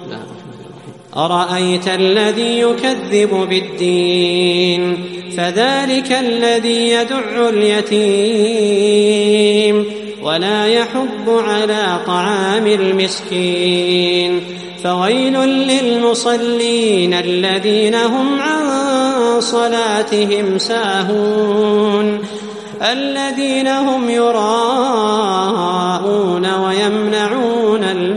أرأيت الذي يكذب بالدين فذلك الذي يدع اليتيم ولا يحض على طعام المسكين فويل للمصلين الذين هم عن صلاتهم ساهون الذين هم يراءون ويمنعون